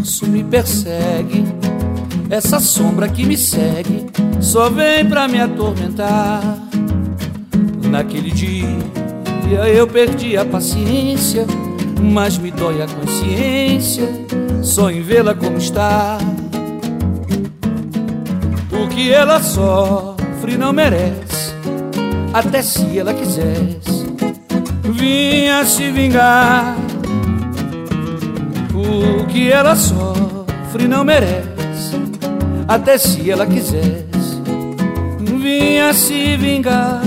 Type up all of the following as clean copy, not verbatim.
remorso me persegue. Essa sombra que me segue só vem pra me atormentar. Naquele dia eu perdi a paciência, mas me dói a consciência só em vê-la como está. O que ela sofre não merece, até se ela quisesse vinha se vingar. O que ela sofre não merece, até se ela quisesse vinha se vingar.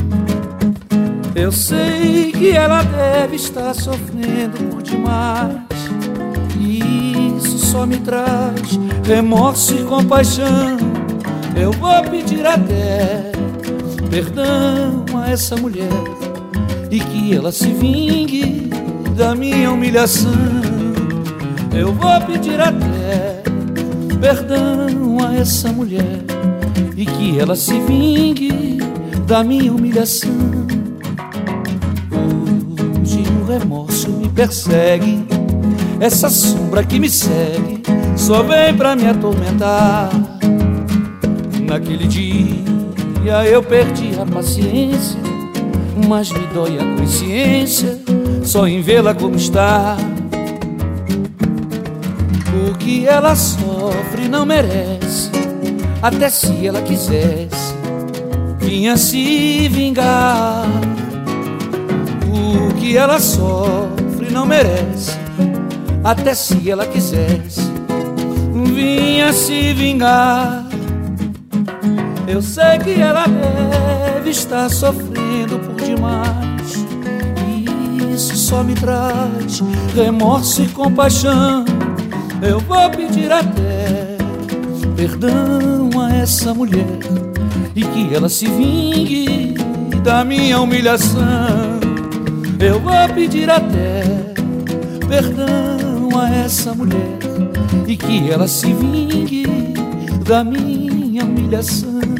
Eu sei que ela deve estar sofrendo por demais, e isso só me traz remorso e compaixão. Eu vou pedir até perdão a essa mulher e que ela se vingue da minha humilhação. Eu vou pedir até perdão a essa mulher e que ela se vingue da minha humilhação. Hoje o remorso me persegue, essa sombra que me segue só vem pra me atormentar. Naquele dia eu perdi a paciência, mas me dói a consciência só em vê-la como está. O que ela sofre não merece, até se ela quisesse vinha se vingar. O que ela sofre não merece, até se ela quisesse vinha se vingar. Eu sei que ela deve estar sofrendo por demais, e isso só me traz remorso e compaixão. Eu vou pedir até perdão a essa mulher e que ela se vingue da minha humilhação. Eu vou pedir até perdão a essa mulher e que ela se vingue da minha humilhação.